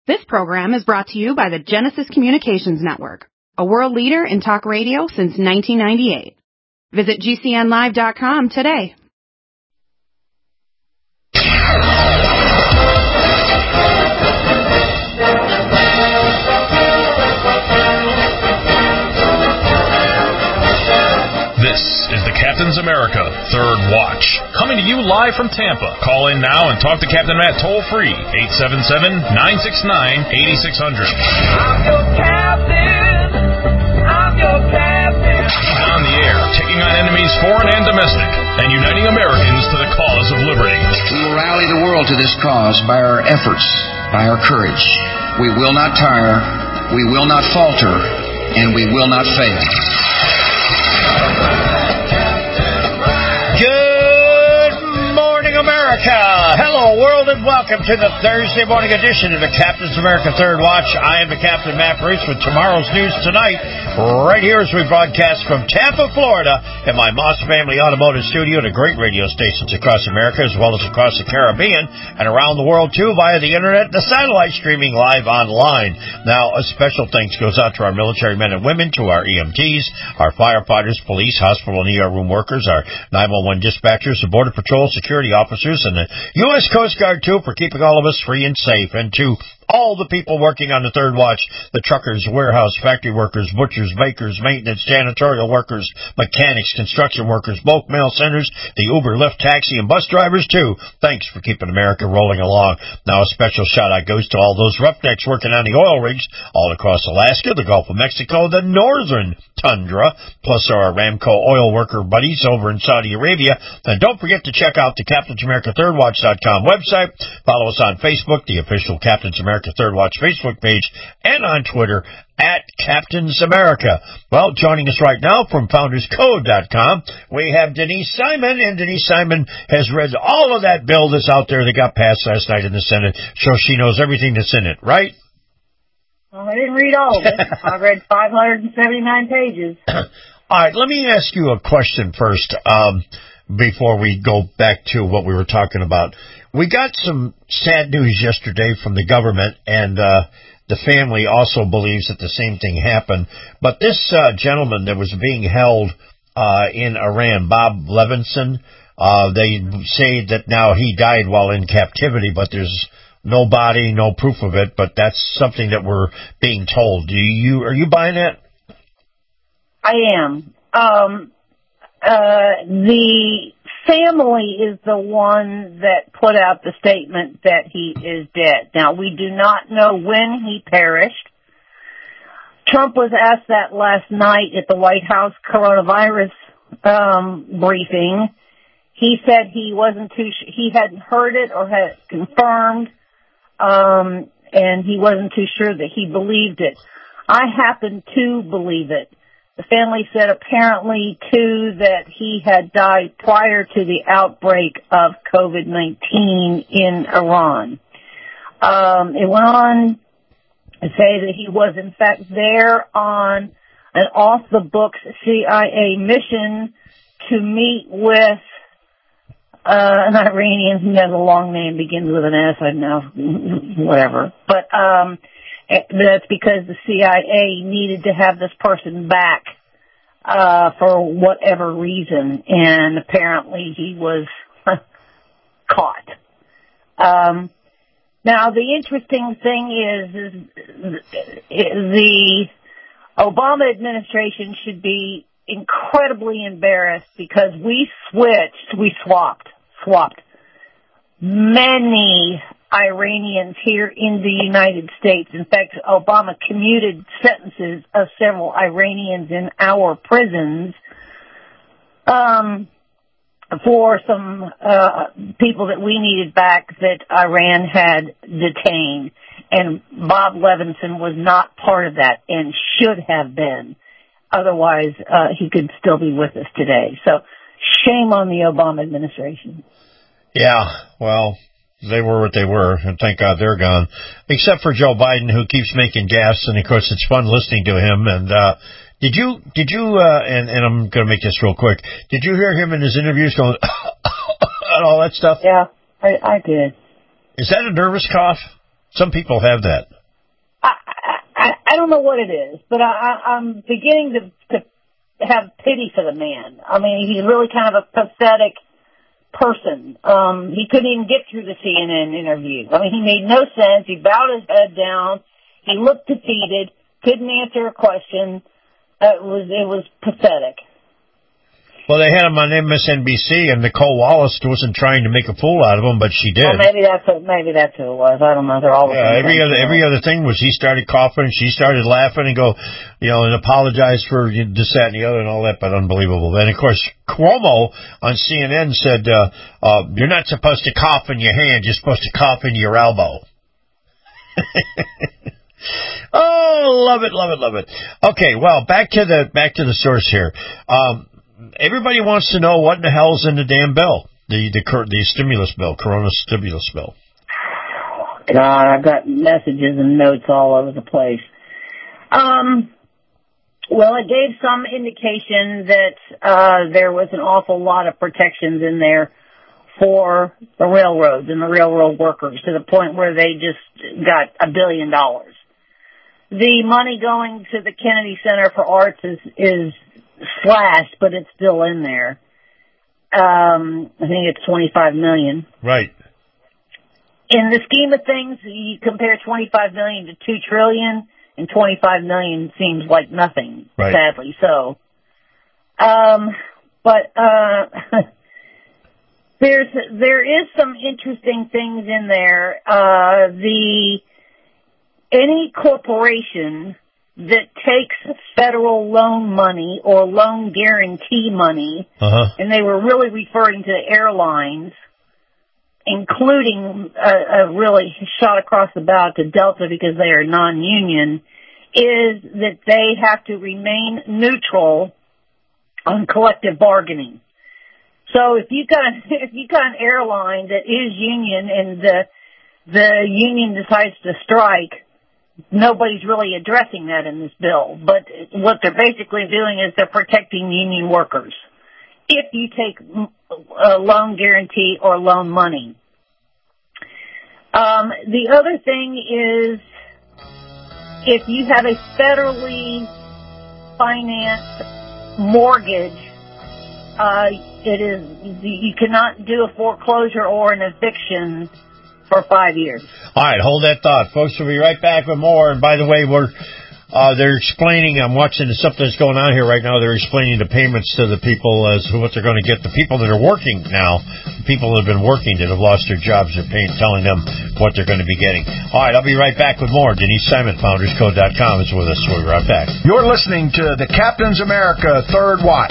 This program is brought to you by the Genesis Communications Network, a world leader in talk radio since 1998. Visit GCNlive.com today. This is the Captain's America Third Watch, coming to you live from Tampa. Call in now and talk to Captain Matt toll-free, 877-969-8600. I'm your captain. I'm your captain. On the air, taking on enemies foreign and domestic, and uniting Americans to the cause of liberty. We will rally the world to this cause by our efforts, by our courage. We will not tire, we will not falter, and we will not fail. Good morning, America. Hello, world, and welcome to the Thursday morning edition of the Captain's America Third Watch. I am the Captain, Matt Bruce, with tomorrow's news tonight, right here as we broadcast from Tampa, Florida, in my Moss Family Automotive Studio to great radio stations across America, as well as across the Caribbean, and around the world, too, via the Internet and the satellite streaming live online. Now, a special thanks goes out to our military men and women, to our EMTs, our firefighters, police, hospital and ER room workers, our 911 dispatchers, the Border Patrol security officers, and the U.S. Coast Guard, too, for keeping all of us free and safe, and to all the people working on the Third Watch, the truckers, warehouse, factory workers, butchers, bakers, maintenance, janitorial workers, mechanics, construction workers, bulk mail centers, the Uber, Lyft, taxi, and bus drivers, too. Thanks for keeping America rolling along. Now, a special shout-out goes to all those roughnecks working on the oil rigs all across Alaska, the Gulf of Mexico, the northern tundra, plus our Aramco oil worker buddies over in Saudi Arabia. And don't forget to check out the CaptainsAmericaThirdWatch.com website. Follow us on Facebook, the official Captain's America Third Watch Facebook page, and on Twitter at Captain's America. Well, joining us right now from FoundersCode.com, we have Denise Simon, and Denise Simon has read all of that bill that's out there that got passed last night in the Senate, so she knows everything that's in it, right? Well, I didn't read all of it. I read 579 pages. All right, let me ask you a question first, before we go back to what we were talking about. We got some sad news yesterday from the government, and the family also believes that the same thing happened. But this gentleman that was being held in Iran, Bob Levinson, they say that now he died while in captivity, but there's no body, no proof of it, but that's something that we're being told. Are you buying that? I am. The family is the one that put out the statement that he is dead. Now, we do not know when he perished. Trump was asked that last night at the White House coronavirus briefing. He said he hadn't heard it or had it confirmed, and he wasn't too sure that he believed it. I happen to believe it. The family said apparently, too, that he had died prior to the outbreak of COVID-19 in Iran. It went on to say that he was, in fact, there on an off-the-books CIA mission to meet with an Iranian who has a long name, begins with an S, I don't know, whatever. But that's because the CIA needed to have this person back for whatever reason, and apparently he was caught. Now, the interesting thing is the Obama administration should be incredibly embarrassed because we swapped many Iranians here in the United States. In fact, Obama commuted sentences of several Iranians in our prisons for some people that we needed back that Iran had detained. And Bob Levinson was not part of that and should have been. Otherwise, he could still be with us today. So shame on the Obama administration. Yeah, well, they were what they were, and thank God they're gone. Except for Joe Biden, who keeps making gaffes, and of course it's fun listening to him. And did you? And I'm going to make this real quick. Did you hear him in his interviews going and all that stuff? Yeah, I did. Is that a nervous cough? Some people have that. I don't know what it is, but I'm beginning to have pity for the man. I mean, he's really kind of a pathetic person. He couldn't even get through the CNN interview. I mean, he made no sense. He bowed his head down. He looked defeated. Couldn't answer a question. It was pathetic. Well, they had him on MSNBC, and Nicole Wallace wasn't trying to make a fool out of him, but she did. Well, maybe that's who it was. I don't know. They're all the same. Every other thing was he started coughing, she started laughing and and apologize for this, that, and the other and all that, but unbelievable. And of course, Cuomo on CNN said, "You're not supposed to cough in your hand. You're supposed to cough in your elbow." Oh, love it, love it, love it. Okay, well, back to the source here. Everybody wants to know what in the hell's in the damn bill, the stimulus bill, Corona stimulus bill. God, I've got messages and notes all over the place. Well, it gave some indication that there was an awful lot of protections in there for the railroads and the railroad workers, to the point where they just got $1 billion. The money going to the Kennedy Center for Arts is slashed, but it's still in there. I think it's $25 million. Right. In the scheme of things, you compare $25 million to $2 trillion, and $25 million seems like nothing. Right. Sadly so. But there is some interesting things in there. Any corporation that takes federal loan money or loan guarantee money, and they were really referring to airlines, including a really shot across the bow to Delta because they are non-union, is that they have to remain neutral on collective bargaining. So if you've got an airline that is union and the union decides to strike, nobody's really addressing that in this bill. But what they're basically doing is they're protecting union workers if you take a loan guarantee or loan money. The other thing is, if you have a federally financed mortgage, you cannot do a foreclosure or an eviction for 5 years. All right, hold that thought, folks. We'll be right back with more. And by the way, they're explaining. I'm watching something that's going on here right now. They're explaining the payments to the people as to what they're going to get. The people that are working now, the people that have been working that have lost their jobs, they're telling them what they're going to be getting. All right, I'll be right back with more. Denise Simon, FoundersCode.com, is with us. We'll be right back. You're listening to the Captain's America Third Watch.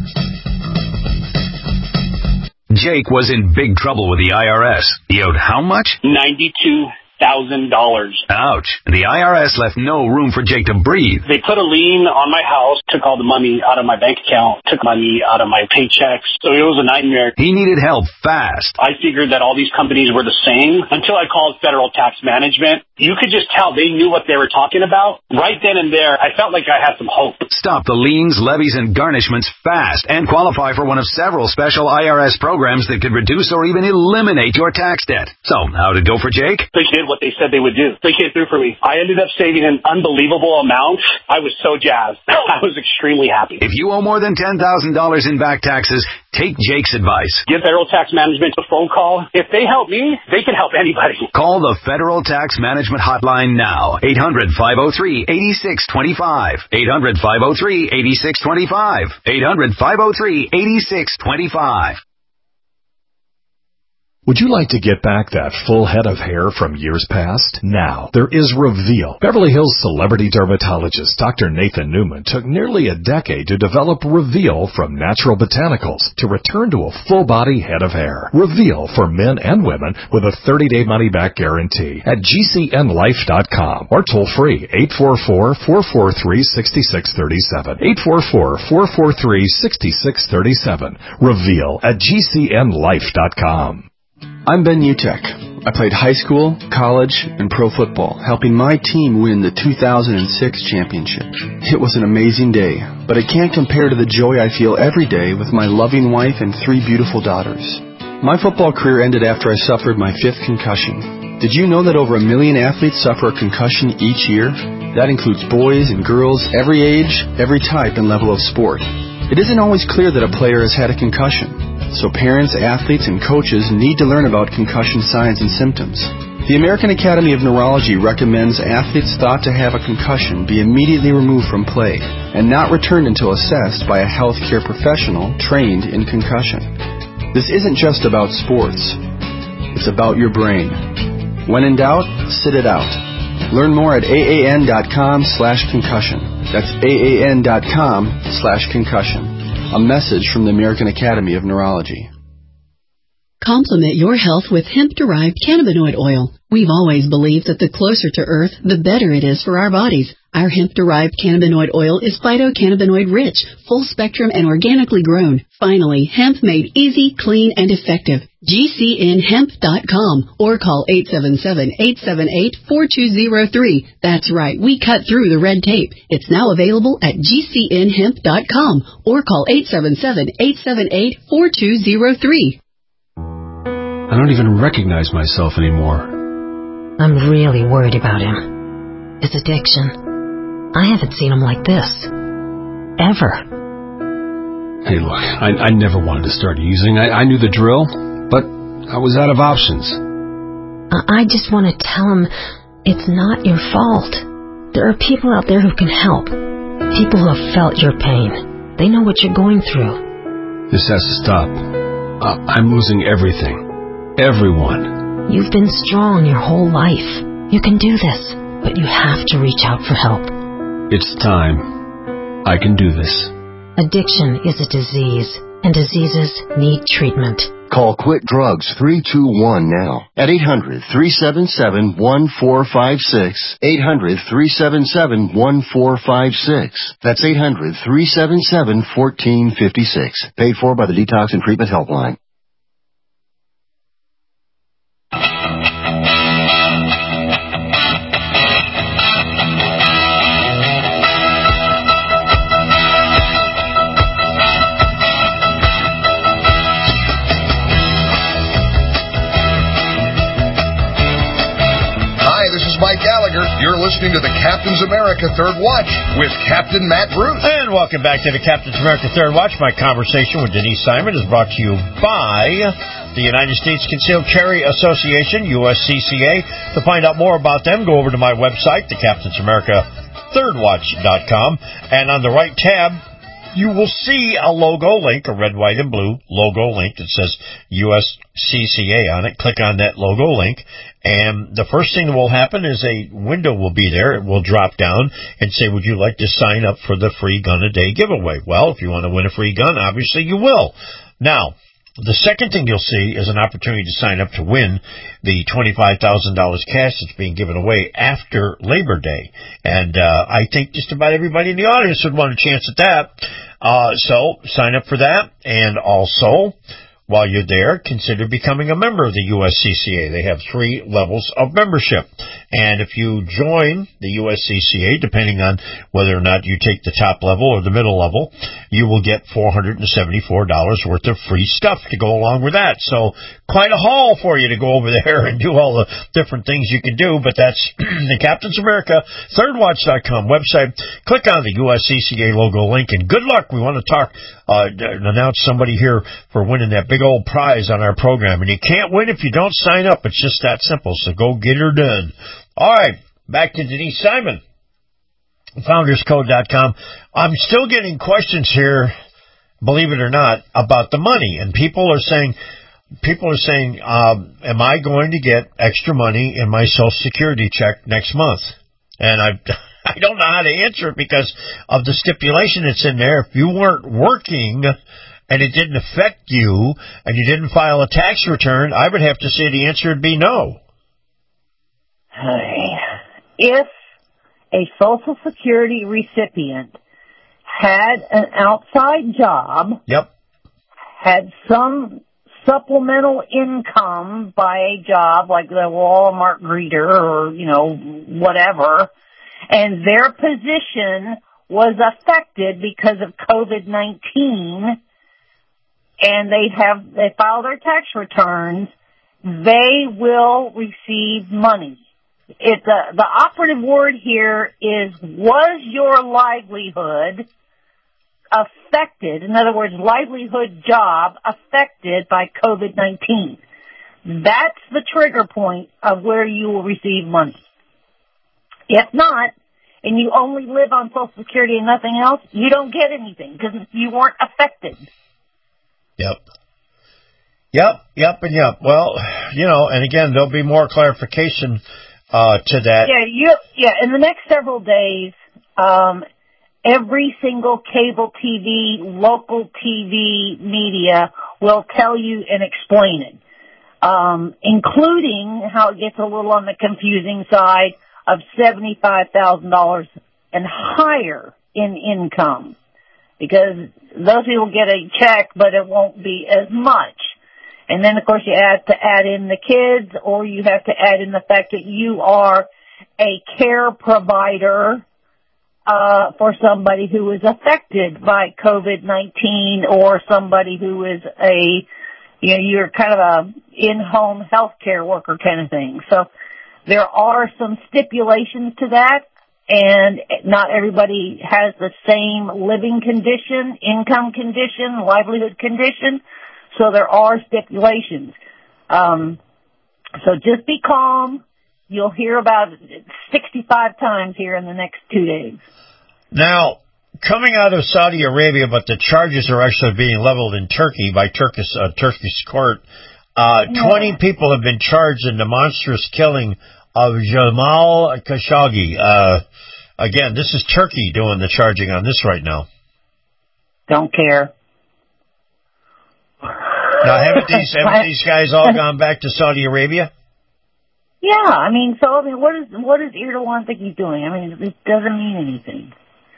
Jake was in big trouble with the IRS. He owed how much? $92,000. Ouch. The IRS left no room for Jake to breathe. They put a lien on my house, took all the money out of my bank account, took money out of my paychecks. So it was a nightmare. He needed help fast. I figured that all these companies were the same until I called Federal Tax Management. You could just tell they knew what they were talking about. Right then and there, I felt like I had some hope. Stop the liens, levies, and garnishments fast and qualify for one of several special IRS programs that could reduce or even eliminate your tax debt. So, how'd it go for Jake? They did what they said they would do. They came through for me. I ended up saving an unbelievable amount. I was so jazzed. I was extremely happy. If you owe more than $10,000 in back taxes, take Jake's advice. Give Federal Tax Management a phone call. If they help me, they can help anybody. Call the Federal Tax Management hotline now. 800-503-8625. 800-503-8625. 800-503-8625. Would you like to get back that full head of hair from years past? Now, there is Reveal. Beverly Hills celebrity dermatologist Dr. Nathan Newman took nearly a decade to develop Reveal from natural botanicals to return to a full-body head of hair. Reveal for men and women with a 30-day money-back guarantee at GCNlife.com or toll-free 844-443-6637. 844-443-6637. Reveal at GCNlife.com. I'm Ben Utek. I played high school, college, and pro football, helping my team win the 2006 championship. It was an amazing day, but it can't compare to the joy I feel every day with my loving wife and 3 beautiful daughters. My football career ended after I suffered my 5th concussion. Did you know that over 1 million athletes suffer a concussion each year? That includes boys and girls, every age, every type and level of sport. It isn't always clear that a player has had a concussion, so parents, athletes, and coaches need to learn about concussion signs and symptoms. The American Academy of Neurology recommends athletes thought to have a concussion be immediately removed from play and not returned until assessed by a healthcare professional trained in concussion. This isn't just about sports. It's about your brain. When in doubt, sit it out. Learn more at AAN.com/concussion. That's AAN.com/concussion. A message from the American Academy of Neurology. Complement your health with hemp-derived cannabinoid oil. We've always believed that the closer to Earth, the better it is for our bodies. Our hemp-derived cannabinoid oil is phytocannabinoid-rich, full-spectrum, and organically grown. Finally, hemp made easy, clean, and effective. GCNhemp.com or call 877-878-4203. That's right, we cut through the red tape. It's now available at GCNhemp.com or call 877-878-4203. I don't even recognize myself anymore. I'm really worried about him. His addiction. I haven't seen him like this. Ever. Hey, look, I never wanted to start using. I knew the drill, but I was out of options. I just want to tell him it's not your fault. There are people out there who can help. People who have felt your pain. They know what you're going through. This has to stop. I'm losing everything. Everyone. You've been strong your whole life. You can do this, but you have to reach out for help. It's time. I can do this. Addiction is a disease, and diseases need treatment. Call Quit Drugs 321 now at 800-377-1456. 800-377-1456. That's 800-377-1456. Paid for by the Detox and Treatment Helpline. Mike Gallagher. You're listening to the Captain's America Third Watch with Captain Matt Bruce. And welcome back to the Captain's America Third Watch. My conversation with Denise Simon is brought to you by the United States Concealed Carry Association, USCCA. To find out more about them, go over to my website, thecaptainsamericathirdwatch.com, and on the right tab, you will see a logo link, a red, white, and blue logo link that says USCCA on it. Click on that logo link, and the first thing that will happen is a window will be there. It will drop down and say, would you like to sign up for the free gun a day giveaway? Well, if you want to win a free gun, obviously you will. Now, the second thing you'll see is an opportunity to sign up to win the $25,000 cash that's being given away after Labor Day. And I think just about everybody in the audience would want a chance at that. So sign up for that. And also, while you're there, consider becoming a member of the USCCA. They have 3 levels of membership. And if you join the USCCA, depending on whether or not you take the top level or the middle level, you will get $474 worth of free stuff to go along with that. So quite a haul for you to go over there and do all the different things you can do. But that's the Captain's America ThirdWatch.com website. Click on the USCCA logo link, and good luck. We want to announce somebody here for winning that big old prize on our program. And you can't win if you don't sign up. It's just that simple. So go get her done. All right, back to Denise Simon, FoundersCode.com. I'm still getting questions here, believe it or not, about the money. And people are saying, am I going to get extra money in my Social Security check next month? And I don't know how to answer it because of the stipulation that's in there. If you weren't working and it didn't affect you and you didn't file a tax return, I would have to say the answer would be no. If a Social Security recipient had an outside job, had some supplemental income by a job like the Walmart greeter or, whatever, and their position was affected because of COVID-19, and they file their tax returns, they will receive money. The operative word here is, was your livelihood affected? In other words, livelihood job affected by COVID-19. That's the trigger point of where you will receive money. If not, and you only live on Social Security and nothing else, you don't get anything because you weren't affected. Yep. Well, and again, there'll be more clarification to that. Yeah. In the next several days, every single cable TV, local TV media will tell you and explain it, including how it gets a little on the confusing side of $75,000 and higher in income, because those people get a check, but it won't be as much. And then, of course, you have to add in the kids, or you have to add in the fact that you are a care provider for somebody who is affected by COVID-19, or somebody who is you're kind of a in-home health care worker kind of thing. So there are some stipulations to that, and not everybody has the same living condition, income condition, livelihood condition. So there are stipulations. So just be calm. You'll hear about it 65 times here in the next 2 days. Now, coming out of Saudi Arabia, but the charges are actually being leveled in Turkey by Turkish court. 20 people have been charged in the monstrous killing of Jamal Khashoggi. Again, this is Turkey doing the charging on this right now. Don't care. Now, haven't these guys all gone back to Saudi Arabia? Yeah, what does Erdogan think he's doing? It doesn't mean anything.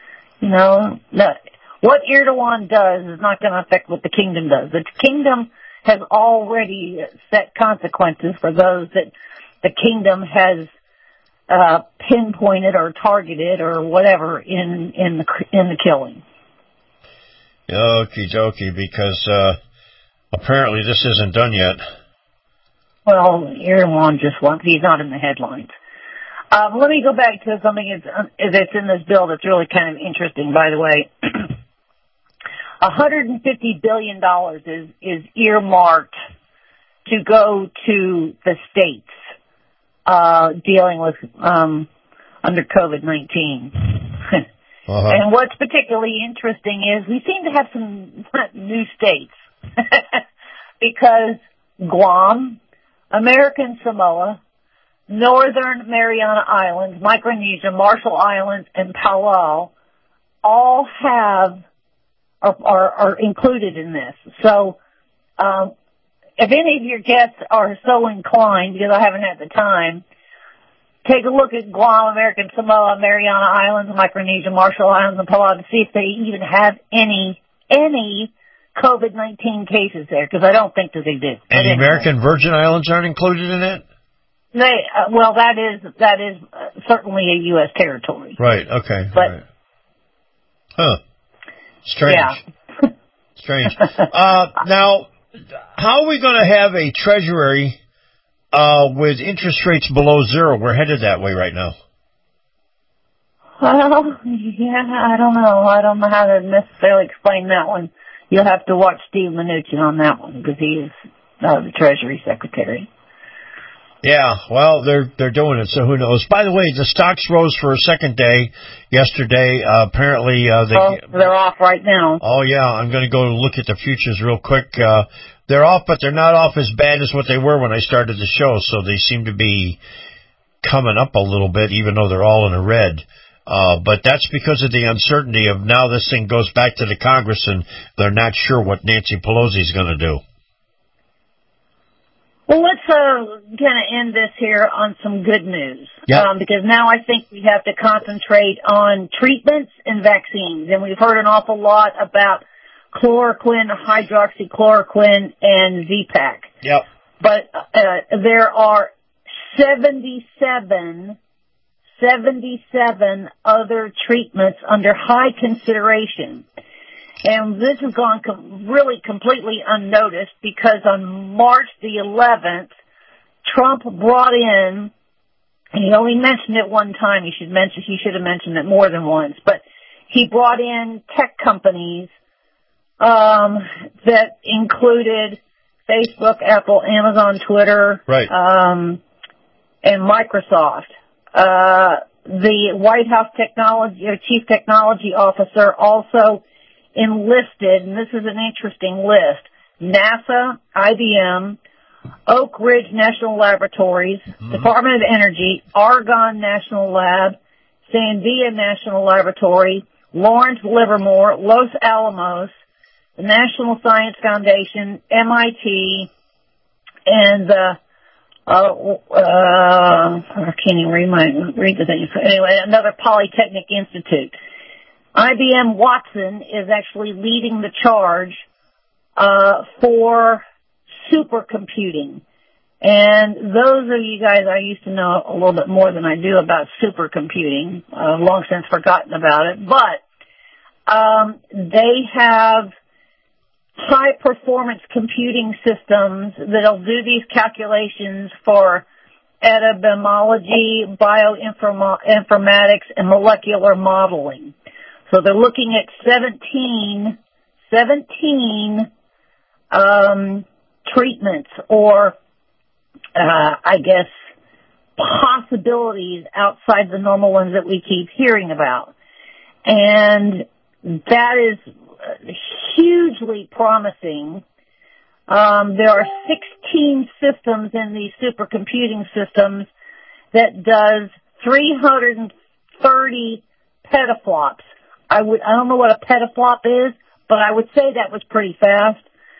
What Erdogan does is not going to affect what the kingdom does. The kingdom has already set consequences for those that the kingdom has pinpointed or targeted or whatever in the killing. Okie dokie, because apparently this isn't done yet. Well, Erdogan he's not in the headlines. Let me go back to something that's in this bill that's really kind of interesting, by the way. $150 billion is earmarked to go to the states dealing with under COVID-19. And what's particularly interesting is we seem to have some new states because Guam, American Samoa, Northern Mariana Islands, Micronesia, Marshall Islands, and Palau all are included in this. So, if any of your guests are so inclined, because I haven't had the time, take a look at Guam, American Samoa, Mariana Islands, Micronesia, Marshall Islands, and Palau to see if they even have any COVID-19 cases there, because I don't think that they do. And the American Virgin Islands aren't included in it? That is certainly a U.S. territory. Right. Okay. But, right. Huh. Strange. Yeah. Strange. Now, how are we going to have a treasury with interest rates below zero? We're headed that way right now. Well, yeah, I don't know. I don't know how to necessarily explain that one. You'll have to watch Steve Mnuchin on that one, because he is the Treasury Secretary. Yeah, well, they're doing it, so who knows? By the way, the stocks rose for a second day yesterday. Apparently, they're off right now. Oh yeah, I'm going to go look at the futures real quick. They're off, but they're not off as bad as what they were when I started the show. So they seem to be coming up a little bit, even though they're all in the red. But that's because of the uncertainty of now this thing goes back to the Congress and they're not sure what Nancy Pelosi's going to do. Well, let's kind of end this here on some good news. Yep. Because now I think we have to concentrate on treatments and vaccines. And we've heard an awful lot about chloroquine, hydroxychloroquine, and Z-Pak. Yep. But there are 77 other treatments under high consideration. And this has gone really completely unnoticed, because on March the 11th, Trump brought in, and he only mentioned it one time. He should have mentioned it more than once. But he brought in tech companies that included Facebook, Apple, Amazon, Twitter, right, and Microsoft. The White House Chief Technology Officer also enlisted, and this is an interesting list, NASA, IBM, Oak Ridge National Laboratories, Department of Energy, Argonne National Lab, Sandia National Laboratory, Lawrence Livermore, Los Alamos, the National Science Foundation, MIT, and I can't even read the thing. Anyway, another Polytechnic Institute. IBM Watson is actually leading the charge for supercomputing. And those of you guys, I used to know a little bit more than I do about supercomputing. I've long since forgotten about it. But they have high-performance computing systems that'll do these calculations for epidemiology, bioinformatics, and molecular modeling. So they're looking at 17 treatments or, I guess, possibilities outside the normal ones that we keep hearing about. And that is hugely promising. There are 16 systems in these supercomputing systems that does 330 petaflops. I don't know what a petaflop is, but I would say that was pretty fast.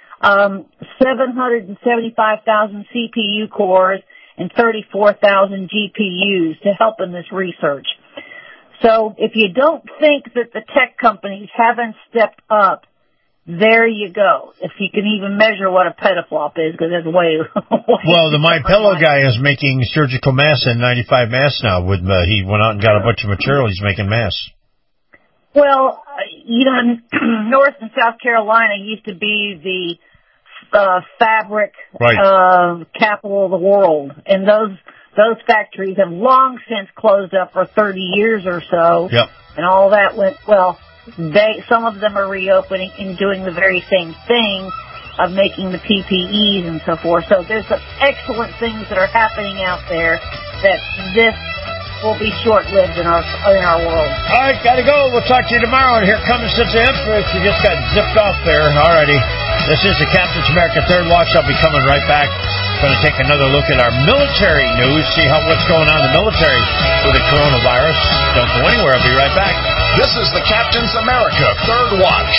775,000 CPU cores and 34,000 GPUs to help in this research. So if you don't think that the tech companies haven't stepped up, there you go. If you can even measure what a petaflop is, because that's way. Well, the MyPillow guy is making surgical masks and 95 masks now. He went out and got a bunch of material. He's making masks. Well, North and South Carolina used to be the fabric capital of the world, and those factories have long since closed up for 30 years or so. Yep. And all that went well. Some of them are reopening and doing the very same thing of making the PPEs and so forth. So there's some excellent things that are happening out there that this will be short-lived in our world. All right, gotta go. We'll talk to you tomorrow. And here comes the zip. You just got zipped off there. Alrighty. This is the Captain's America Third Watch. I'll be coming right back. Going to take another look at our military news, see what's going on in the military with the coronavirus. Don't go anywhere. I'll be right back. This is the Captain's America Third Watch.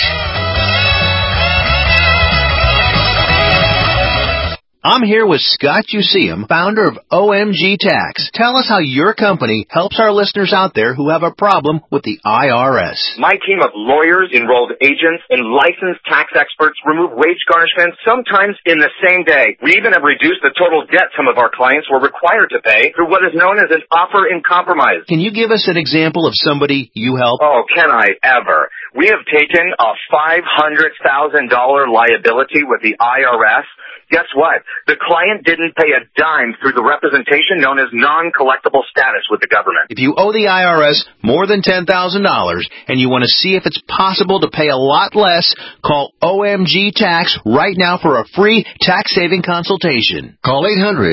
I'm here with Scott Useum, founder of OMG Tax. Tell us how your company helps our listeners out there who have a problem with the IRS. My team of lawyers, enrolled agents, and licensed tax experts remove wage garnishments sometimes in the same day. We even have reduced the total debt some of our clients were required to pay through what is known as an offer in compromise. Can you give us an example of somebody you help? Oh, can I ever? We have taken a $500,000 liability with the IRS. Guess what? The client didn't pay a dime through the representation known as non-collectible status with the government. If you owe the IRS more than $10,000 and you want to see if it's possible to pay a lot less, call OMG Tax right now for a free tax-saving consultation. Call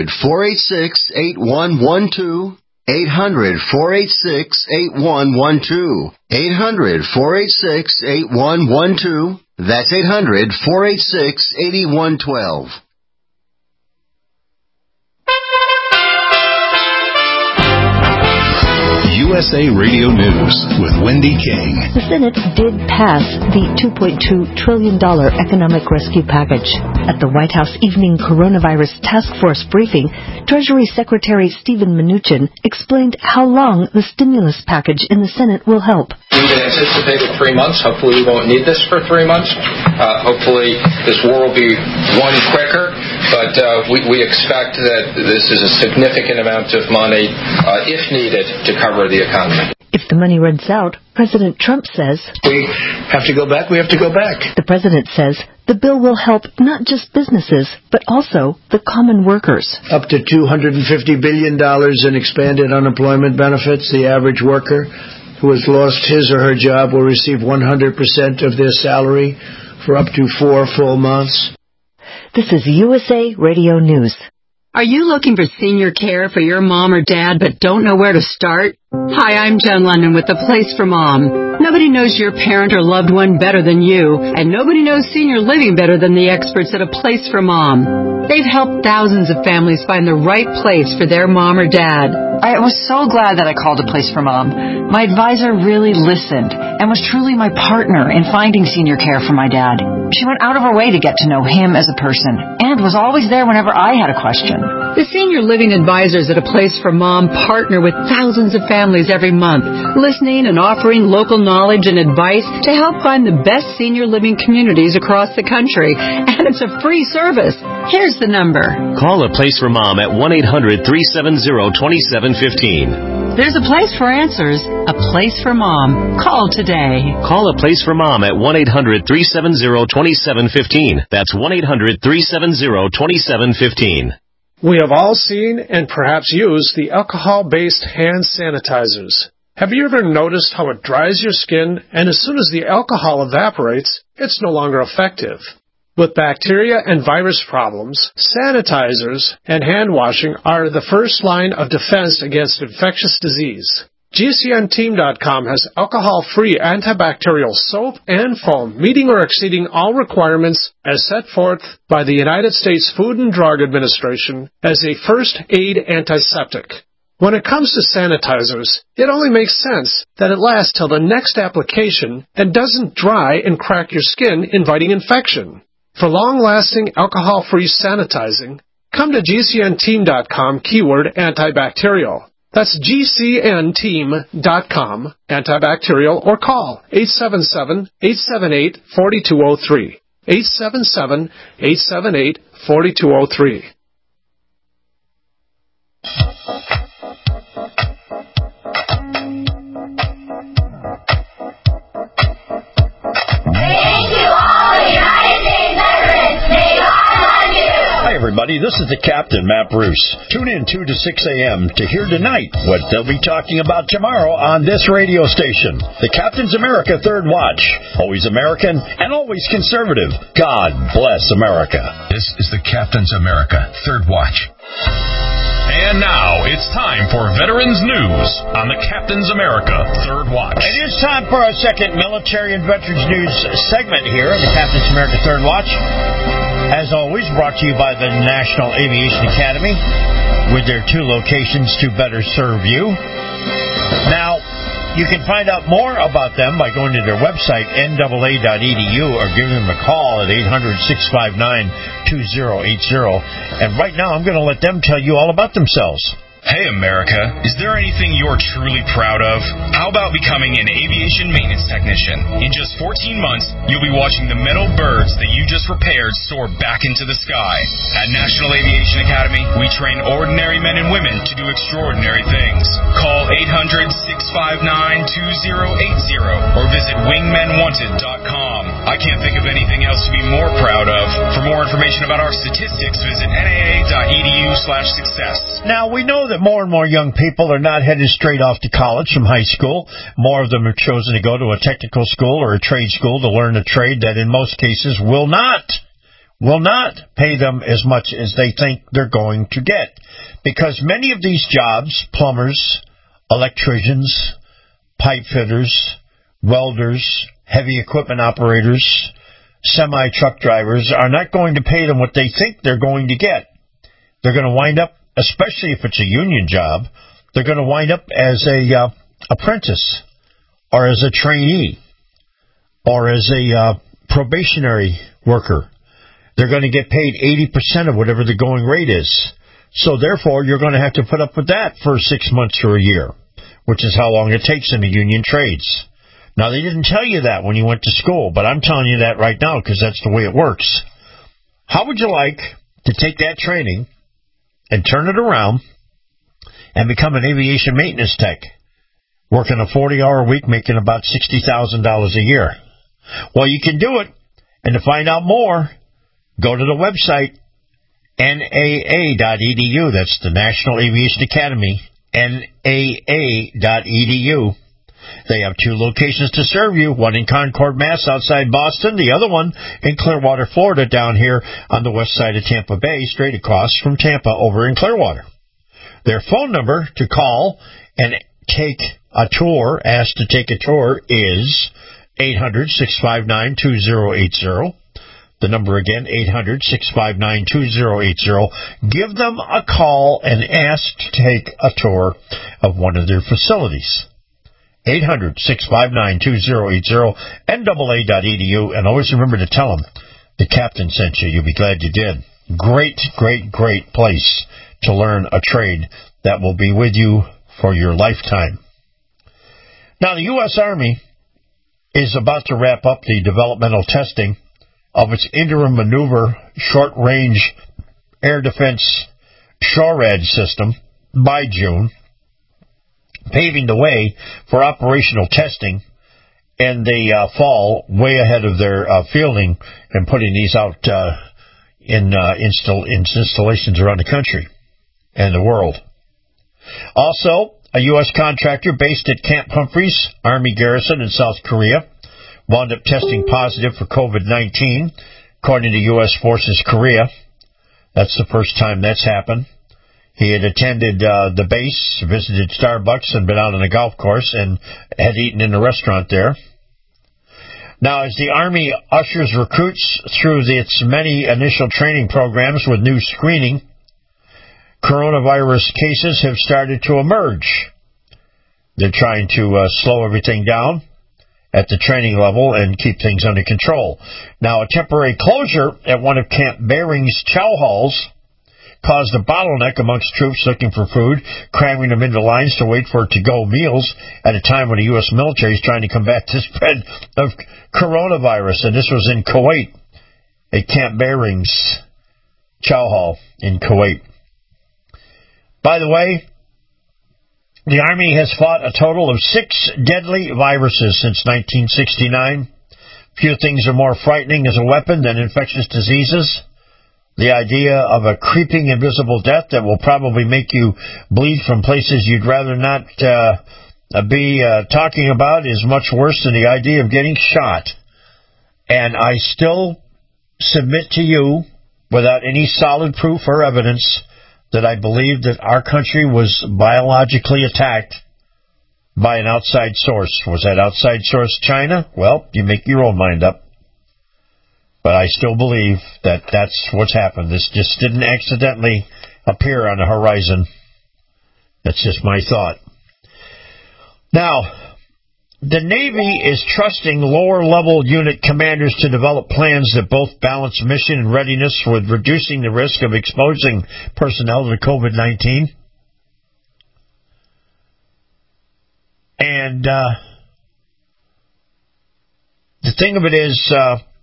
800-486-8112. 800-486-8112. 800-486-8112. That's 800-486-8112. USA Radio News with Wendy King. The Senate did pass the $2.2 trillion economic rescue package. At the White House evening coronavirus task force briefing, Treasury Secretary Steven Mnuchin explained how long the stimulus package in the Senate will help. We've anticipated 3 months. Hopefully we won't need this for 3 months. Hopefully this war will be won quicker. But we expect that this is a significant amount of money, if needed, to cover the economy. If the money runs out, President Trump says, we have to go back, we have to go back. The president says the bill will help not just businesses, but also the common workers. Up to $250 billion in expanded unemployment benefits. The average worker who has lost his or her job will receive 100% of their salary for up to 4 full months. This is USA Radio News. Are you looking for senior care for your mom or dad but don't know where to start? Hi, I'm Jen London with The Place for Mom. Nobody knows your parent or loved one better than you, and nobody knows senior living better than the experts at A Place for Mom. They've helped thousands of families find the right place for their mom or dad. I was so glad that I called A Place for Mom. My advisor really listened and was truly my partner in finding senior care for my dad. She went out of her way to get to know him as a person and was always there whenever I had a question. The senior living advisors at A Place for Mom partner with thousands of families every month, listening and offering local knowledge and advice to help find the best senior living communities across the country. And it's a free service. Here's the number. Call A Place for Mom at 1-800-370-2715. There's a place for answers, A Place for Mom. Call today. Call A Place for Mom at 1-800-370-2715. That's 1-800-370-2715. We have all seen and perhaps used the alcohol-based hand sanitizers. Have you ever noticed how it dries your skin, and as soon as the alcohol evaporates, it's no longer effective? With bacteria and virus problems, sanitizers and hand washing are the first line of defense against infectious disease. GCNteam.com has alcohol-free antibacterial soap and foam meeting or exceeding all requirements as set forth by the United States Food and Drug Administration as a first aid antiseptic. When it comes to sanitizers, it only makes sense that it lasts till the next application and doesn't dry and crack your skin, inviting infection. For long-lasting alcohol-free sanitizing, come to GCNteam.com keyword antibacterial. That's GCNteam.com, antibacterial, or call 877-878-4203. 877-878-4203. Hi, everybody. This is the Captain, Matt Bruce. Tune in 2 to 6 a.m. to hear tonight what they'll be talking about tomorrow on this radio station. The Captain's America Third Watch. Always American and always conservative. God bless America. This is the Captain's America Third Watch. And now it's time for Veterans News on the Captain's America Third Watch. It is time for our second military and veterans news segment here on the Captain's America Third Watch. As always, brought to you by the National Aviation Academy with their 2 locations to better serve you. Now, you can find out more about them by going to their website, NAA.edu, or giving them a call at 800-659-2080. And right now, I'm going to let them tell you all about themselves. Hey, America, is there anything you're truly proud of? How about becoming an aviation maintenance technician? In just 14 months, you'll be watching the metal birds that you just repaired soar back into the sky. At National Aviation Academy, we train ordinary men and women to do extraordinary things. Call 800-659-2080 or visit wingmenwanted.com. I can't think of anything else to be more proud of. For more information about our statistics, visit NAA.edu/success. Now, we know that more and more young people are not headed straight off to college from high school. More of them have chosen to go to a technical school or a trade school to learn a trade that in most cases will not pay them as much as they think they're going to get. Because many of these jobs, plumbers, electricians, pipe fitters, welders, heavy equipment operators, semi-truck drivers, are not going to pay them what they think they're going to get. They're going to wind up, especially if it's a union job, they're going to wind up as a apprentice or as a trainee or as a probationary worker. They're going to get paid 80% of whatever the going rate is. So therefore, you're going to have to put up with that for 6 months or a year, which is how long it takes in the union trades. Now, they didn't tell you that when you went to school, but I'm telling you that right now because that's the way it works. How would you like to take that training and turn it around and become an aviation maintenance tech? working a 40-hour week, making about $60,000 a year. Well, you can do it. And to find out more, go to the website, NAA.edu. That's the National Aviation Academy, NAA.edu. They have 2 locations to serve you, one in Concord, Mass, outside Boston, the other one in Clearwater, Florida, down here on the west side of Tampa Bay, straight across from Tampa over in Clearwater. Their phone number to call and take a tour, ask to take a tour, is 800-659-2080. The number again, 800-659-2080. Give them a call and ask to take a tour of one of their facilities. 800-659-2080, NAA.edu, and always remember to tell them the captain sent you. You'll be glad you did. Great, great, great place to learn a trade that will be with you for your lifetime. Now, the U.S. Army is about to wrap up the developmental testing of its interim maneuver short-range air defense SHORAD system by June, paving the way for operational testing in the fall, way ahead of their fielding and putting these out in installations around the country and the world. Also, a U.S. contractor based at Camp Humphreys Army Garrison in South Korea wound up testing positive for COVID-19, according to U.S. Forces Korea. That's the first time that's happened. He had attended the base, visited Starbucks, and been out on a golf course, and had eaten in a restaurant there. Now, as the Army ushers recruits through its many initial training programs with new screening, coronavirus cases have started to emerge. They're trying to slow everything down at the training level and keep things under control. Now, a temporary closure at one of Camp Bering's chow halls caused a bottleneck amongst troops looking for food, cramming them into lines to wait for to-go meals at a time when the U.S. military is trying to combat the spread of coronavirus. And this was in Kuwait, at Camp Bering's chow hall in Kuwait. By the way, the Army has fought a total of 6 deadly viruses since 1969. Few things are more frightening as a weapon than infectious diseases. The idea of a creeping invisible death that will probably make you bleed from places you'd rather not be talking about is much worse than the idea of getting shot. And I still submit to you, without any solid proof or evidence, that I believe that our country was biologically attacked by an outside source. Was that outside source China? Well, you make your own mind up. But I still believe that that's what's happened. This just didn't accidentally appear on the horizon. That's just my thought. Now, the Navy is trusting lower-level unit commanders to develop plans that both balance mission and readiness with reducing the risk of exposing personnel to COVID-19. And the thing of it is,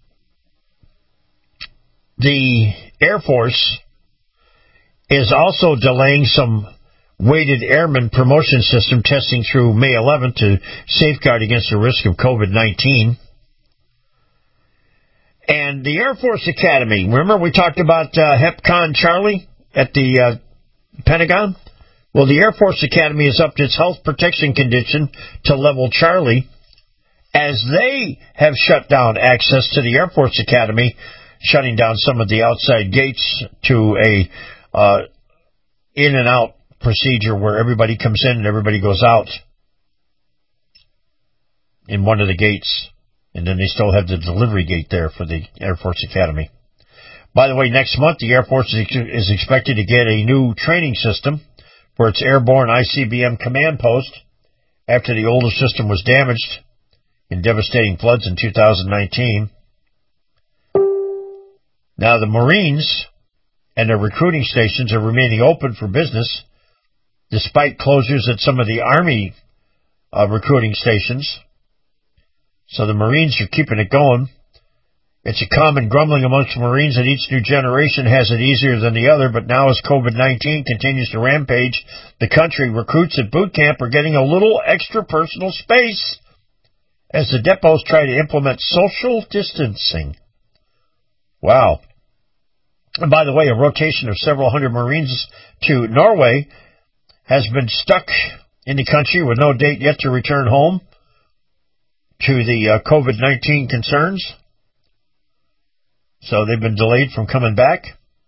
the Air Force is also delaying some weighted airman promotion system testing through May 11th to safeguard against the risk of COVID-19. And the Air Force Academy, remember we talked about HEPCON Charlie at the Pentagon? Well, the Air Force Academy has upped its health protection condition to level Charlie, as they have shut down access to the Air Force Academy, shutting down some of the outside gates to a in and out procedure where everybody comes in and everybody goes out in one of the gates. And then they still have the delivery gate there for the Air Force Academy. By the way, next month the Air Force is expected to get a new training system for its airborne ICBM command post after the older system was damaged in devastating floods in 2019. Now, the Marines and their recruiting stations are remaining open for business despite closures at some of the Army recruiting stations. So the Marines are keeping it going. It's a common grumbling amongst Marines that each new generation has it easier than the other, but now as COVID-19 continues to rampage the country, recruits at boot camp are getting a little extra personal space as the depots try to implement social distancing. Wow. And by the way, a rotation of several hundred Marines to Norway has been stuck in the country with no date yet to return home to the COVID-19 concerns. So they've been delayed from coming back.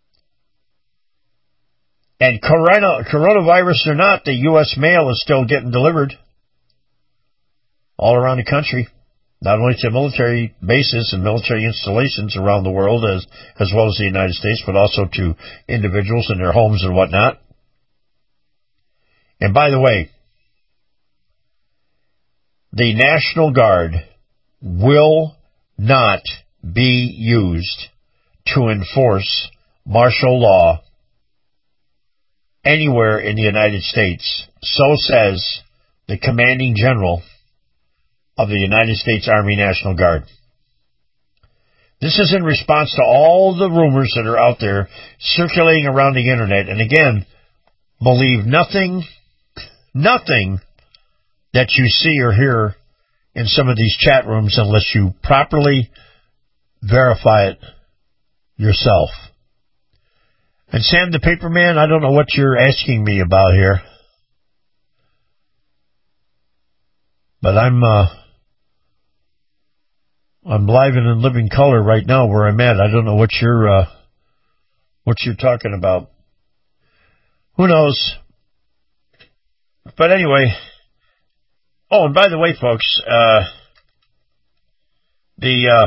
And coronavirus or not, the U.S. mail is still getting delivered all around the country, not only to military bases and military installations around the world as well as the United States, but also to individuals in their homes and whatnot. And by the way, the National Guard will not be used to enforce martial law anywhere in the United States. So says the commanding general of the United States Army National Guard. This is in response to all the rumors that are out there circulating around the internet. And again, believe nothing that you see or hear in some of these chat rooms unless you properly verify it yourself. And Sam the Paperman, I don't know what you're asking me about here, but I'm live and in living color right now where I'm at. I don't know what you're talking about. Who knows? But anyway. Oh, and by the way, folks, the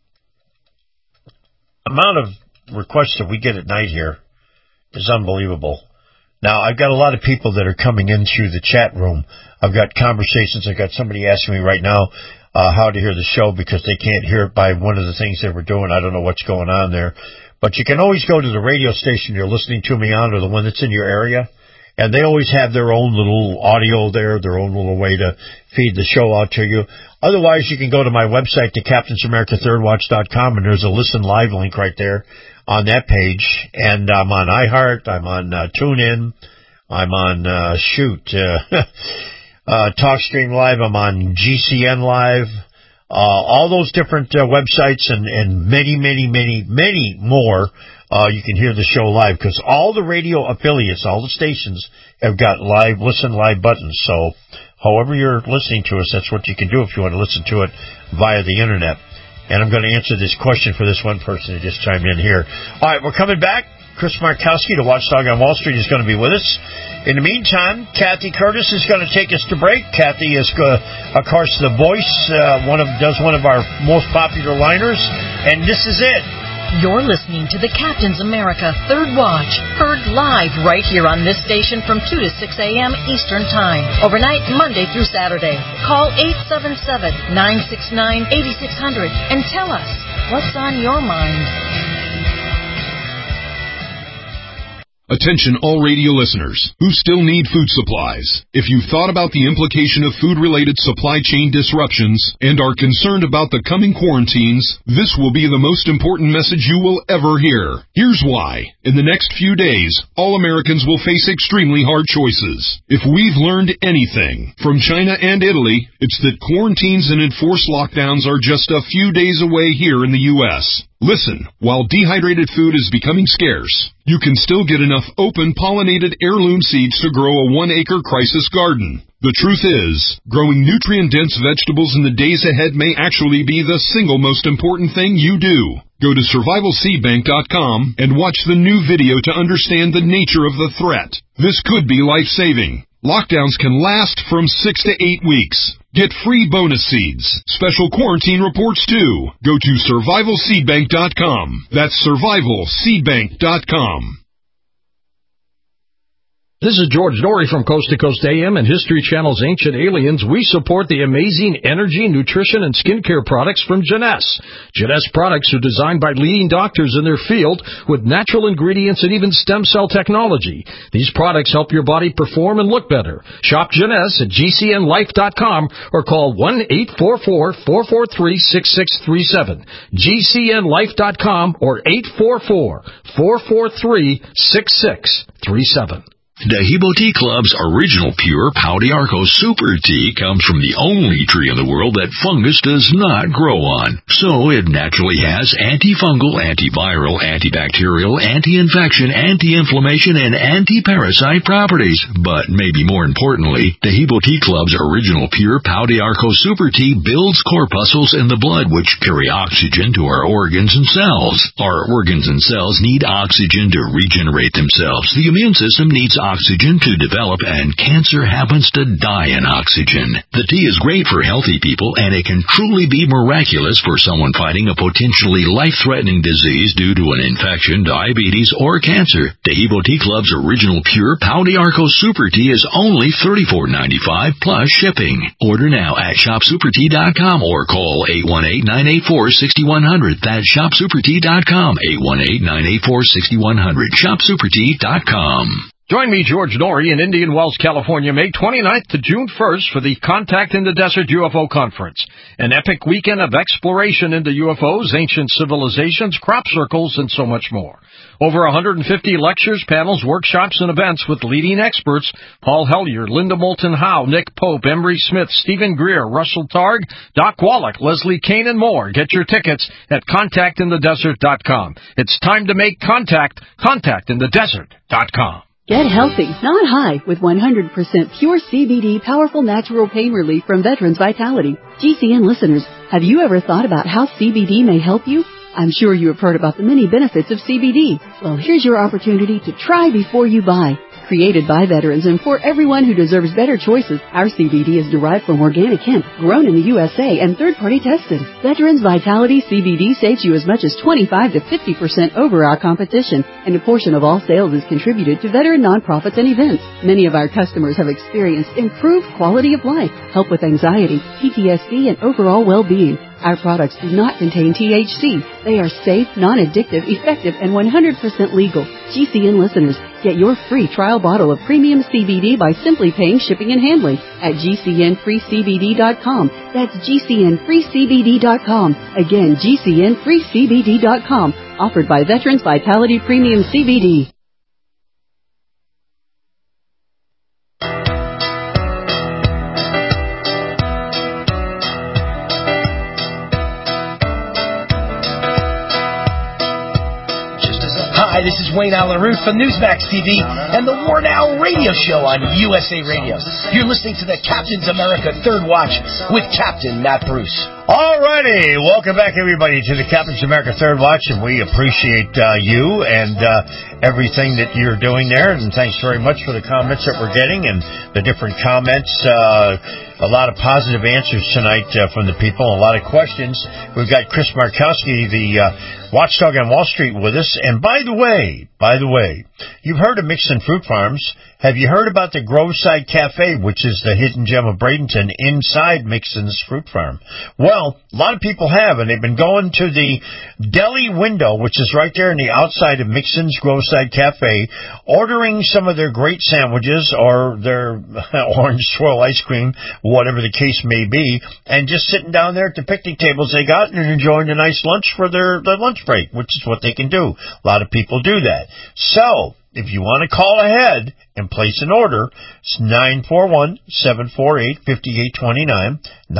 amount of requests that we get at night here is unbelievable. Now, I've got a lot of people that are coming in through the chat room. I've got conversations. I've got somebody asking me right now how to hear the show because they can't hear it by one of the things they were doing. I don't know what's going on there. But you can always go to the radio station you're listening to me on or the one that's in your area. And they always have their own little audio there, their own little way to feed the show out to you. Otherwise, you can go to my website, thecaptainsamericathirdwatch.com, and there's a listen live link right there on that page. And I'm on iHeart, I'm on TuneIn, I'm on TalkStream Live, I'm on GCN Live, all those different websites and many more. You can hear the show live because all the radio affiliates, all the stations have got listen live buttons. So however you're listening to us, that's what you can do if you want to listen to it via the internet. And I'm going to answer this question for this one person who just chimed in here. All right, we're coming back. Chris Markowski, the Watchdog on Wall Street, is going to be with us. In the meantime, Kathy Curtis is going to take us to break. Kathy is, of course, the voice, does one of our most popular liners, and this is it. You're listening to the Captain's America Third Watch, heard live right here on this station from 2 to 6 a.m. Eastern Time, overnight Monday through Saturday. Call 877-969-8600 and tell us what's on your mind. Attention all radio listeners who still need food supplies. If you've thought about the implication of food-related supply chain disruptions and are concerned about the coming quarantines, this will be the most important message you will ever hear. Here's why. In the next few days, all Americans will face extremely hard choices. If we've learned anything from China and Italy, it's that quarantines and enforced lockdowns are just a few days away here in the U.S. Listen, while dehydrated food is becoming scarce, you can still get enough open pollinated heirloom seeds to grow a 1-acre crisis garden. The truth is, growing nutrient-dense vegetables in the days ahead may actually be the single most important thing you do. Go to survivalseedbank.com and watch the new video to understand the nature of the threat. This could be life-saving. Lockdowns can last from 6 to 8 weeks. Get free bonus seeds, special quarantine reports too. Go to survivalseedbank.com. That's survivalseedbank.com. This is George Norrie from Coast to Coast AM and History Channel's Ancient Aliens. We support the amazing energy, nutrition, and skincare products from Jeunesse. Jeunesse products are designed by leading doctors in their field with natural ingredients and even stem cell technology. These products help your body perform and look better. Shop Jeunesse at GCNlife.com or call 1-844-443-6637. GCNlife.com or 844-443-6637. Dahibo Tea Club's original pure Pau d'Arco Super Tea comes from the only tree in the world that fungus does not grow on. So it naturally has antifungal, antiviral, antibacterial, anti-infection, anti-inflammation, and anti-parasite properties. But maybe more importantly, Dahibo Tea Club's original pure Pau d'Arco Super Tea builds corpuscles in the blood which carry oxygen to our organs and cells. Our organs and cells need oxygen to regenerate themselves. The immune system needs oxygen to develop, and cancer happens to die in oxygen. The tea is great for healthy people, and it can truly be miraculous for someone fighting a potentially life-threatening disease due to an infection, diabetes, or cancer. Dahibo Tea Club's original pure Pau d'Arco Super Tea is only $34.95 plus shipping. Order now at shopsupertea.com or call 818-984-6100. That's shopsupertea.com, 818-984-6100, shopsupertea.com. Join me, George Norrie, in Indian Wells, California, May 29th to June 1st for the Contact in the Desert UFO Conference, an epic weekend of exploration into UFOs, ancient civilizations, crop circles, and so much more. Over 150 lectures, panels, workshops, and events with leading experts: Paul Hellyer, Linda Moulton Howe, Nick Pope, Emery Smith, Stephen Greer, Russell Targ, Doc Wallach, Leslie Kane, and more. Get your tickets at contactinthedesert.com. It's time to make contact. Contactinthedesert.com. Get healthy, not high, with 100% pure CBD powerful natural pain relief from Veterans Vitality. GCN listeners, have you ever thought about how CBD may help you? I'm sure you have heard about the many benefits of CBD. Well, here's your opportunity to try before you buy. Created by veterans and for everyone who deserves better choices, our CBD is derived from organic hemp, grown in the USA and third-party tested. Veterans Vitality CBD saves you as much as 25 to 50% over our competition, and a portion of all sales is contributed to veteran nonprofits and events. Many of our customers have experienced improved quality of life, help with anxiety, PTSD, and overall well-being. Our products do not contain THC. They are safe, non-addictive, effective, and 100% legal. GCN listeners, get your free trial bottle of premium CBD by simply paying shipping and handling at GCNFreeCBD.com. That's GCNFreeCBD.com. Again, GCNFreeCBD.com. Offered by Veterans Vitality Premium CBD. Hi, this is Wayne Allen Root from Newsmax TV and the War Now radio show on USA Radio. You're listening to the Captain's America Third Watch with Captain Matt Bruce. All righty. Welcome back, everybody, to the Captain's America Third Watch, and we appreciate you and everything that you're doing there, and thanks very much for the comments that we're getting and the different comments. A lot of positive answers tonight from the people, a lot of questions. We've got Chris Markowski, the watchdog on Wall Street, with us. And by the way, you've heard of Mixon Fruit Farms. Have you heard about the Groveside Cafe, which is the hidden gem of Bradenton inside Mixon's Fruit Farm? Well, a lot of people have, and they've been going to the deli window, which is right there in the outside of Mixon's Groveside Cafe, ordering some of their great sandwiches or their orange swirl ice cream, whatever the case may be, and just sitting down there at the picnic tables they got and enjoying a nice lunch for their lunch break, which is what they can do. A lot of people do that. So, if you want to call ahead and place an order, it's 941-748-5829,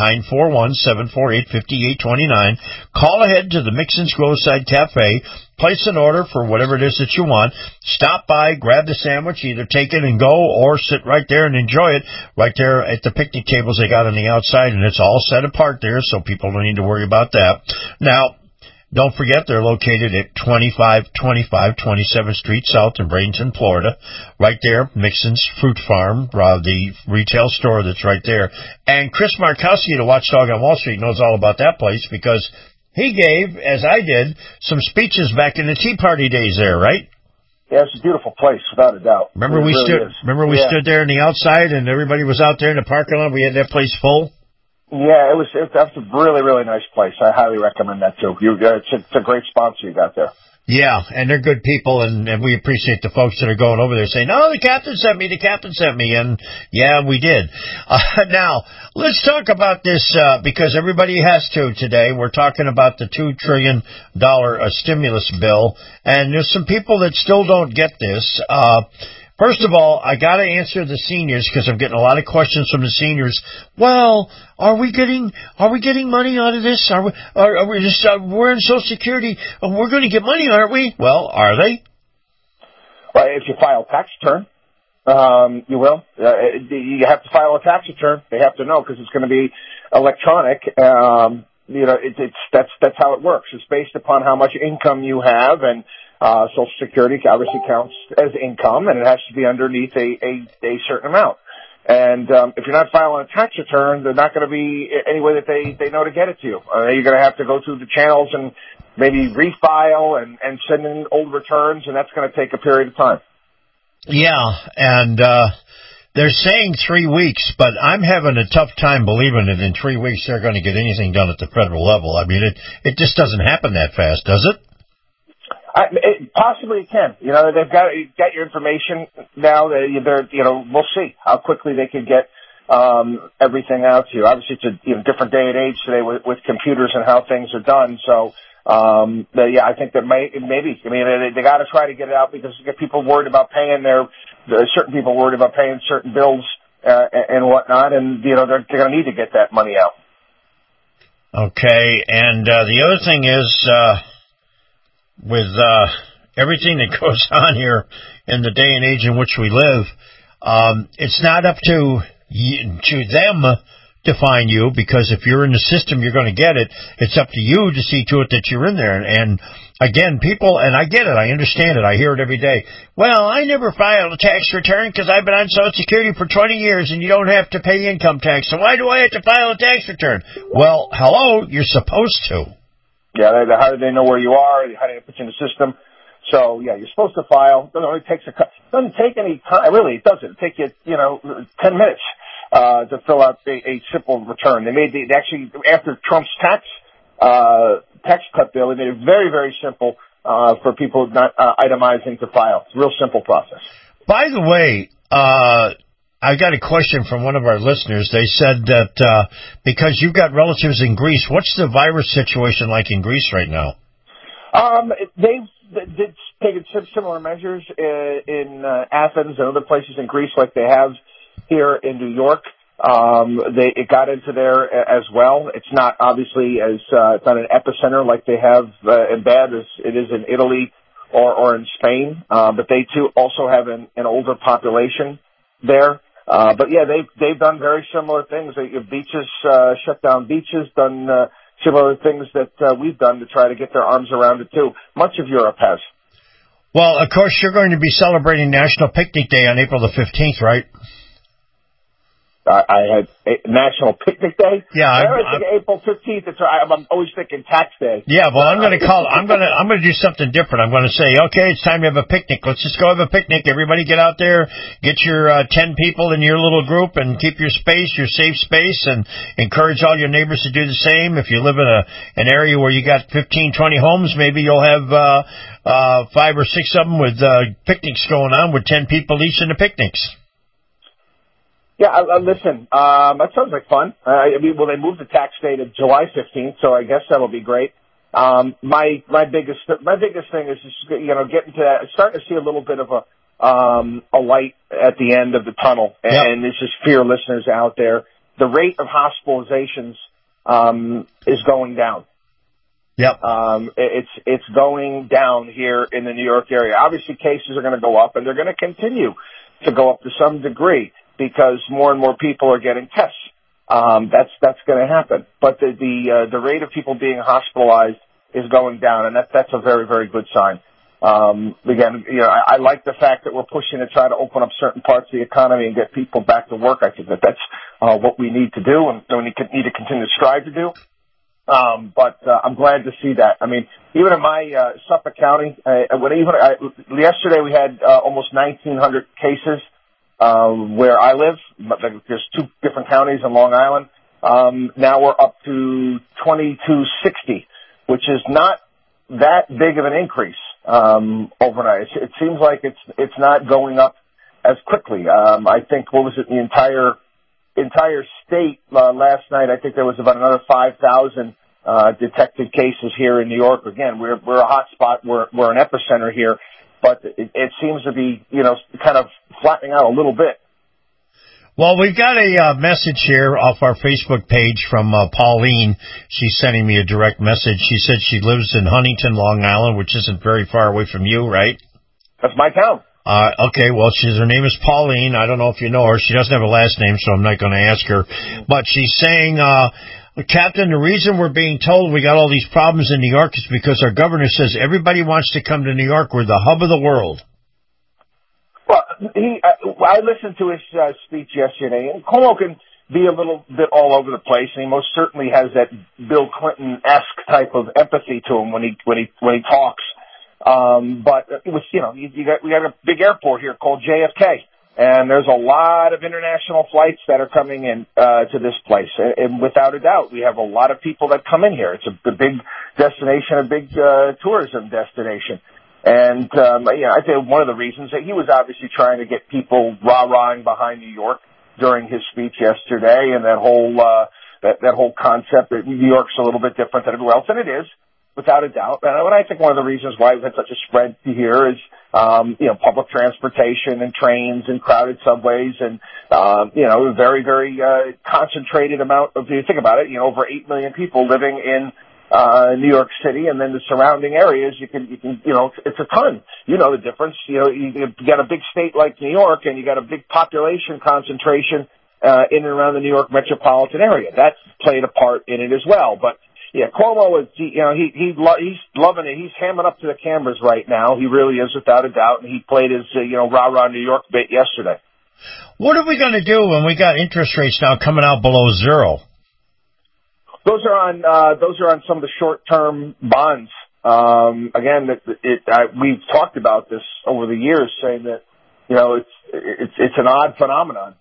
941-748-5829. Call ahead to the Mixon's Groveside Cafe, place an order for whatever it is that you want. Stop by, grab the sandwich, either take it and go or sit right there and enjoy it right there at the picnic tables they got on the outside, and it's all set apart there, so people don't need to worry about that. Now, don't forget, they're located at 2525 27th Street South in Bradenton, Florida. Right there, Mixon's Fruit Farm, the retail store that's right there. And Chris Markowski, the watchdog on Wall Street, knows all about that place because he gave, as I did, some speeches back in the Tea Party days there, right? Yeah, it's a beautiful place, without a doubt. Remember we stood there on the outside and everybody was out there in the parking lot. We had that place full. Yeah, that's a really, really nice place. I highly recommend that too. It's a great sponsor you got there. Yeah, and they're good people, and we appreciate the folks that are going over there saying, "Oh, the captain sent me," and yeah, we did. Now, let's talk about this, because everybody has to today. We're talking about the $2 trillion stimulus bill, and there's some people that still don't get this. First of all, I got to answer the seniors because I'm getting a lot of questions from the seniors. Well, are we getting money out of this? We're in Social Security. We're going to get money, aren't we? Well, are they? Well, if you file a tax return, you will. You have to file a tax return. They have to know because it's going to be electronic. That's how it works. It's based upon how much income you have, and Social Security obviously counts as income, and it has to be underneath a certain amount. And if you're not filing a tax return, they're not going to be any way that they know to get it to you. You're going to have to go through the channels and maybe refile and send in old returns, and that's going to take a period of time. Yeah, and they're saying 3 weeks, but I'm having a tough time believing that in 3 weeks they're going to get anything done at the federal level. I mean, it just doesn't happen that fast, does it? Possibly it can. They've got your information now. We'll see how quickly they can get everything out to you. Obviously, it's a different day and age today with computers and how things are done. So, I think that maybe. I mean, they got to try to get it out because you get people worried about paying certain people worried about paying certain bills and whatnot, and they're going to need to get that money out. Okay, and the other thing is. With everything that goes on here in the day and age in which we live, it's not up to them to find you, because if you're in the system, you're going to get it. It's up to you to see to it that you're in there. And again, people, and I get it, I understand it, I hear it every day. Well, I never filed a tax return because I've been on Social Security for 20 years and you don't have to pay income tax. So why do I have to file a tax return? Well, hello, you're supposed to. Yeah, how do they know where you are? How do they put you in the system? So, yeah, you're supposed to file. It doesn't take any time. Really, it doesn't. It takes you, 10 minutes to fill out a simple return. They actually, after Trump's tax cut bill, they made it very, very simple for people not itemizing to file. It's a real simple process. By the way, I got a question from one of our listeners. They said that because you've got relatives in Greece, what's the virus situation like in Greece right now? They've taken similar measures in Athens and other places in Greece like they have here in New York. It got into there as well. It's not obviously it's not an epicenter like they have in bad as it is in Italy or in Spain, but they too also have an older population there. But yeah, they've done very similar things. Beaches, shut down beaches, done similar things that we've done to try to get their arms around it too. Much of Europe has. Well, of course, you're going to be celebrating National Picnic Day on April the 15th, right? I had National Picnic Day. Yeah, I think April 15th. I'm always thinking Tax Day. Yeah, well, I'm going to do something different. I'm going to say, okay, it's time to have a picnic. Let's just go have a picnic. Everybody get out there, get your 10 people in your little group, and keep your space, your safe space, and encourage all your neighbors to do the same. If you live in an area where you got 15, 20 homes, maybe you'll have 5 or 6 of them with picnics going on with 10 people each in the picnics. Yeah, listen, that sounds like fun. They moved the tax day to July 15th, so I guess that'll be great. My biggest thing is just, getting to that, starting to see a little bit of a light at the end of the tunnel. And there's just fear listeners out there. The rate of hospitalizations, is going down. Yep. It's going down here in the New York area. Obviously cases are going to go up, and they're going to continue to go up to some degree, because more and more people are getting tests. That's going to happen. But the rate of people being hospitalized is going down, and that's a very, very good sign. Again, I like the fact that we're pushing to try to open up certain parts of the economy and get people back to work. I think that's what we need to do, and we need to continue to strive to do. But I'm glad to see that. I mean, even in my Suffolk County, yesterday we had almost 1,900 cases where I live. There's 2 different counties in Long Island. Now we're up to 2,260, which is not that big of an increase overnight. It seems like it's not going up as quickly. I think the entire state last night? I think there was about another 5,000 detected cases here in New York. Again, we're a hot spot. We're an epicenter here, but it seems to be kind of flattening out a little bit. Well, we've got a message here off our Facebook page from Pauline. She's sending me a direct message. She said she lives in Huntington, Long Island, which isn't very far away from you, right? That's my town. Okay, well, her name is Pauline. I don't know if you know her. She doesn't have a last name, so I'm not going to ask her. But she's saying, Captain, the reason we're being told we got all these problems in New York is because our governor says everybody wants to come to New York. We're the hub of the world. Well, I listened to his speech yesterday, and Cuomo can be a little bit all over the place, and he most certainly has that Bill Clinton-esque type of empathy to him when he talks. But it was, we got a big airport here called JFK, and there's a lot of international flights that are coming in to this place, and without a doubt, we have a lot of people that come in here. It's a big destination, a big tourism destination. And, I think one of the reasons that he was obviously trying to get people rah-rahing behind New York during his speech yesterday, and that whole concept that New York's a little bit different than everywhere else, and it is, without a doubt. And I think one of the reasons why we've had such a spread here is, public transportation and trains and crowded subways and, a very, very, concentrated amount of, if you think about it, over 8 million people living in, New York City, and then the surrounding areas, you can, it's a ton. You know the difference. You got a big state like New York, and you got a big population concentration, in and around the New York metropolitan area. That's played a part in it as well. But, yeah, Cuomo is, he's loving it. He's hamming up to the cameras right now. He really is, without a doubt, and he played his, rah-rah New York bit yesterday. What are we going to do when we got interest rates now coming out below zero? Those are on some of the short-term bonds. Again, we've talked about this over the years, saying that, it's an odd phenomenon.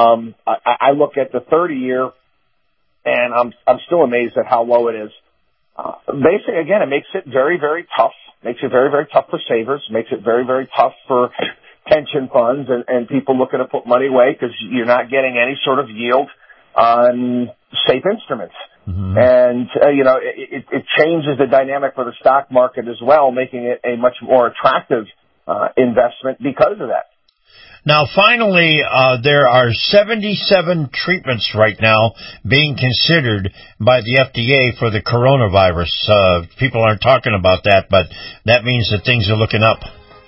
I look at the 30-year, and I'm still amazed at how low it is. Basically, again, it makes it very, very tough. Makes it very, very tough for savers. Makes it very, very tough for pension funds and people looking to put money away because you're not getting any sort of yield on safe instruments. Mm-hmm. And, it changes the dynamic for the stock market as well, making it a much more attractive investment because of that. Now, finally, there are 77 treatments right now being considered by the FDA for the coronavirus. People aren't talking about that, but that means that things are looking up.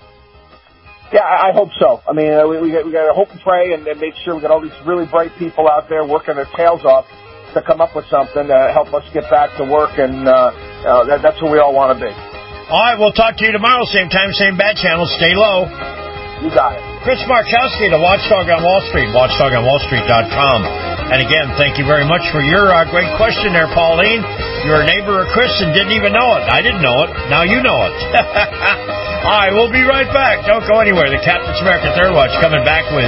Yeah, I hope so. I mean, we got to hope and pray and make sure we got all these really bright people out there working their tails off to come up with something to help us get back to work, and that's where we all want to be. All right, we'll talk to you tomorrow, same time, same bad channel. Stay low. You got it. Chris Markowski, the Watchdog on Wall Street, watchdogonwallstreet.com. And again, thank you very much for your great question there, Pauline. You're a neighbor of Chris and didn't even know it. I didn't know it. Now you know it. All right, we'll be right back. Don't go anywhere. The Captain's America Third Watch coming back with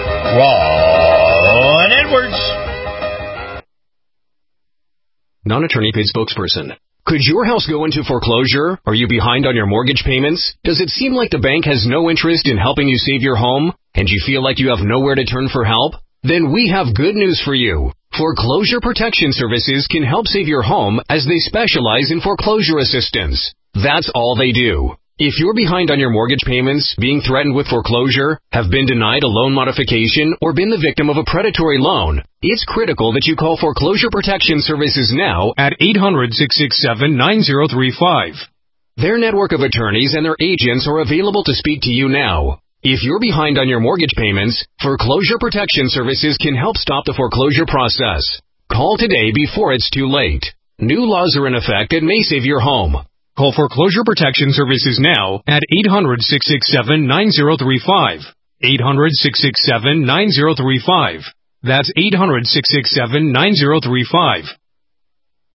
Ron Edwards. Non-attorney paid spokesperson. Could your house go into foreclosure? Are you behind on your mortgage payments? Does it seem like the bank has no interest in helping you save your home? And you feel like you have nowhere to turn for help? Then we have good news for you. Foreclosure Protection Services can help save your home as they specialize in foreclosure assistance. That's all they do. If you're behind on your mortgage payments, being threatened with foreclosure, have been denied a loan modification, or been the victim of a predatory loan, it's critical that you call Foreclosure Protection Services now at 800-667-9035. Their network of attorneys and their agents are available to speak to you now. If you're behind on your mortgage payments, Foreclosure Protection Services can help stop the foreclosure process. Call today before it's too late. New laws are in effect and may save your home. Call Foreclosure Protection Services now at 800-667-9035. 800-667-9035. That's 800-667-9035.